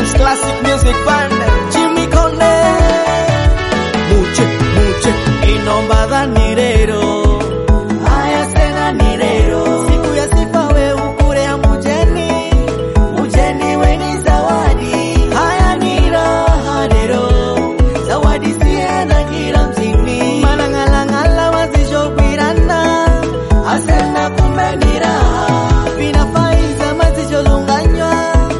Dance Classic Music Band, Jimmy Conde, muche, muche, inomba danirero, haya sena nirero, siku ya sifa we ukure ya mujeni, mujeni weni zawadi, haya nira hadero, zawadi siena kila mzini, manangala wazisho pirana, asena kumbe nira, vina faiza mazisho lunganywa,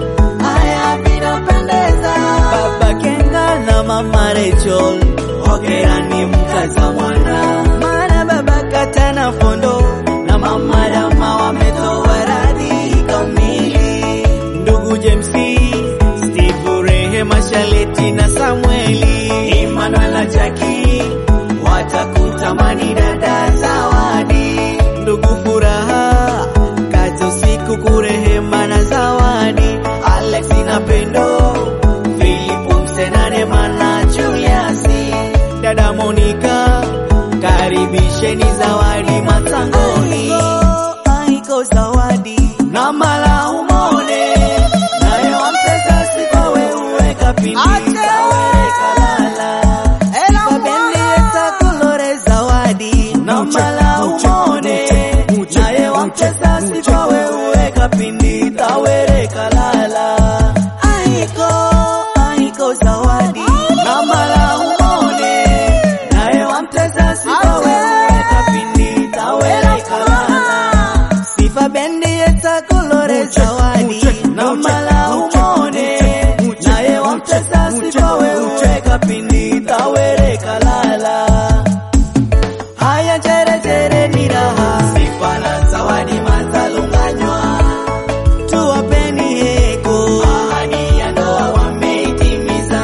Mama Rachel, hogerani mkaza mwana, mana baba katana fondo, na mama Rama wametoa radhi kamili. Ndugu James, Steve, Rehema, Shaleti na Samueli, Emmanuel na Jackie, watakutamani dada Zawadi. Ndugu Furaha, Kato siku kurehema na Zawadi, Alex na Pendo, Mana Juliasi, dada Monica, karibisheni Zawadi matangoni. Aiko Zawadi na mala umone, nayo ampesa sifa wewe kapindi sawe kalala. Fabendi esa kolore Zawadi na mala umone, nayo ampesa sifa wewe kapindi tawere kalala. Aiko Zawadi na mala umone, nae wamteza sifa wewe kapindi tawere kalala. Sifa bendi yeta kolore Zawadi na mala umone, nae wamteza sifa wewe kapindi tawere kalala. Haya jere jere ni raha, sifa na Zawadi matalunganywa, tuwapeni heko, ahadi ya ndoa wameitimiza.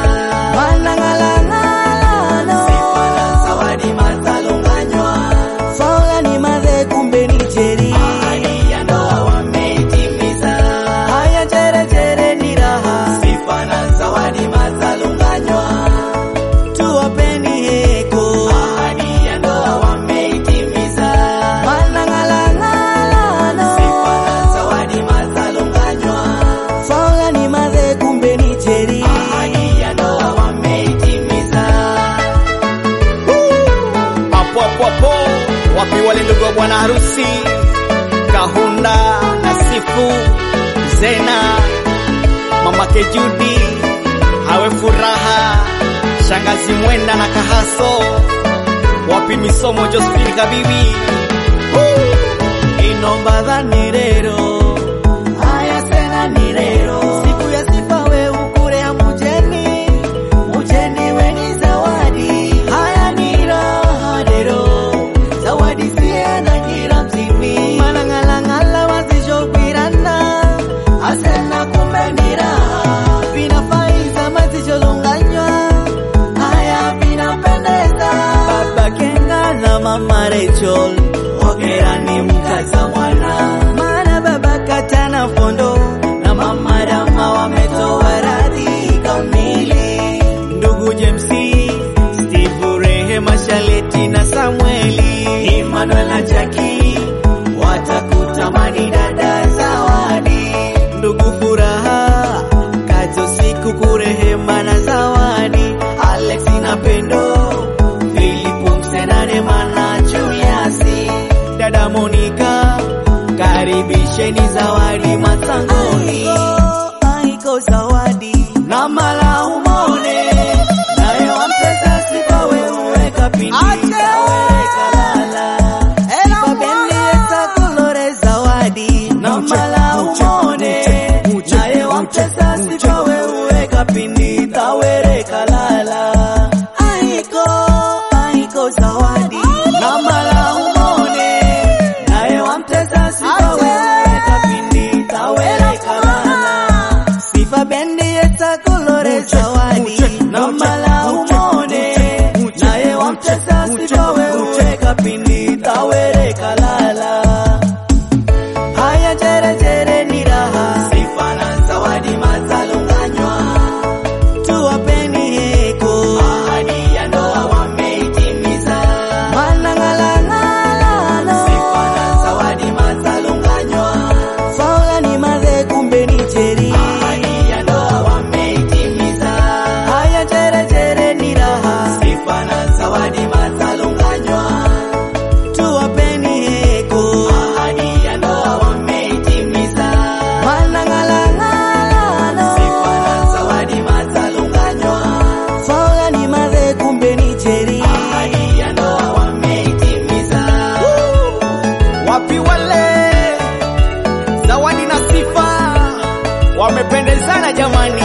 Wapi wale ndugu wa bwana harusi, Kahunda, Nasifu, Zena, mamake Judy, Hawe Furaha, shangazi Mwenda na Kahaso. Wapi Misomo, Josephine Kabibi, inomba danirero, haya sena nirero, siku ya sifa we ukure ya mujeni, mujeni weni Zawadi, haya nira hadero, Zawadi siena kila mzini, manangala wazisho pirana, asena kumbe nira, vina faiza mazisho lunganywa, haya vina pendeza. Baba Kenga na mama Rachel, hogerani mkaza mwana, mana baba katana fondo, na mama Rama wametoa radhi kamili. Ndugu James, Steve, Rehema, Shaleti na Samueli, Emmanuel na Jackie, watakutamani dada Zawadi. Ndugu Furaha, Kato siku kurehema na Zawadi, Alex na Pendo, Philip, Msenane, Mana Juliasi, dada Monica, karibisheni Zawadi matangoni. Aiko Zawadi na mala umone, nae wampesa sifa wewe kapindi tawere kalala. Sifa bendi esa kolore Zawadi na mala umone, nae wampesa sifa wewe kapindi tawere kalala. Aiko Zawadi na mala umone, nae wampesa sifa wewe kapindi tawere kalala. Sifa bendi esa kolore Zawadi na mala umone, nae wampesa sifa wewe kapindi tawere kalala. Haya jere jere ni raha, sifa na Zawadi matalunganywa, tuwapeni heko, ahadi ya ndoa wameitimiza. Manangala sifa na Zawadi matalunganywa, faula ni madhe kumbe ni jeri, ahadi ya ndoa wameitimiza. sana jamani.